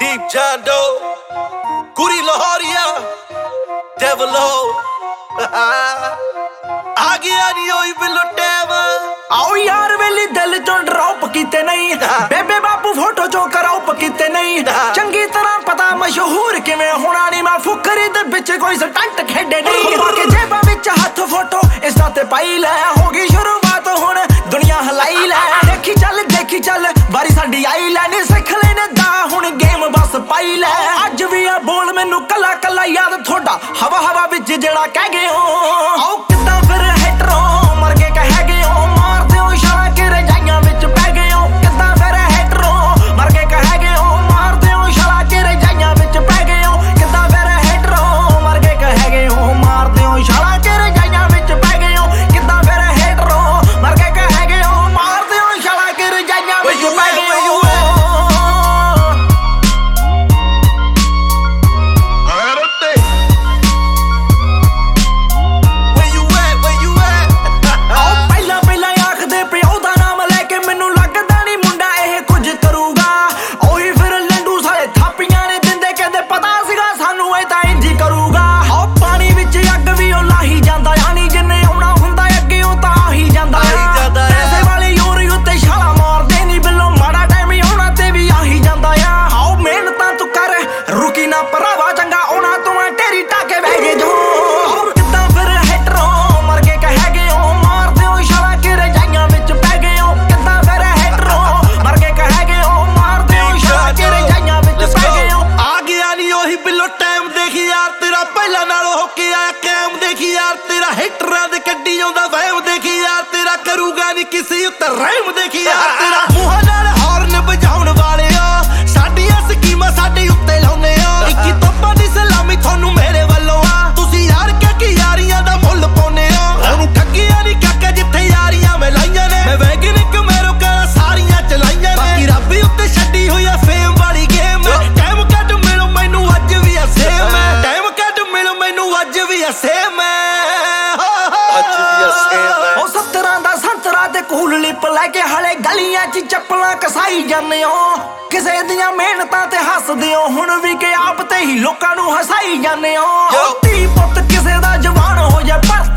Deep John Doe, Goody Lahoria, Devil O आ गया नी ओई बिल्लो टैम आओ यार वेली दिल चों ड्रॉप कीते नहीं बेबे बापू फोटो चो कराओ कीते नहीं चंगी तरह पता मशहूर किवें होना नहीं मैं फुकरी दे विच कोई स्टंट खेडे नहीं बाकी जेबां विच हथ फोटो इंस्टा ते पाई लै होगी शुरुआत हुण दुनिया हलाई लै देखी चल बारी साडी आई लै नी सिख लेने दा हुण गेम बस पाई लै अज भी आ बोल मैनू कला कला याद थोड़ा हवा हवा विच जेड़ा कह गए हो आओ किदां फिर हेटरो मर के कह गए हो मार दिओ इशारा के रजाइयां विच पै गए हो किदां फिर हेटरो मर के कह गए हो मार दिओ इशारा के रजाइयां विच पै गए हो किदां फिर हेटरो मर के कह गए हो मार दिओ इशारा के रजाइयां विच पै गए हो किदां फिर हेटरो मर के कह गए हो मार दिओ इशारा के रजाइयां विच पै गए हो किसी उत्ते रहम देखी यार तेरा मुंह नाल हॉर्न बजाउण वाले आ साडियां स्कीमां साडे उत्ते लाउने आ इक्की तोपां दी सलामी थानू मेरे वल्लों आ तुसी यार कि यारियां दा मुੱਲ पाउने आ ओनू ठगिया नी काका जिथे यारियां मैं लाइयां ने मैं वैगनिक मेरो करा सारियां चलाइयां ने बाकी रब उत्ते छड्डी होई आ फेम वाली गेम टाइम कट मिलो मैनू अज भी आ सेम टाइम कट मिलो मैनू अज भी आ सेम अज भी आ सेम ओ 17 दा संतरा ते कूल लिप लैके हले गलियां च चप्पलां कसाई जाने हो किसे दियां मेहनतां ते हसदे हो हुण भी के आप ते ही लोकां नू हसाई जाने हो धी पुत्त किसे दा जवान हो जाए पर